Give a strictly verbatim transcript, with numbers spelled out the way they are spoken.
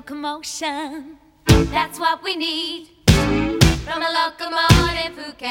locomotion. That's what we need from a locomotive who can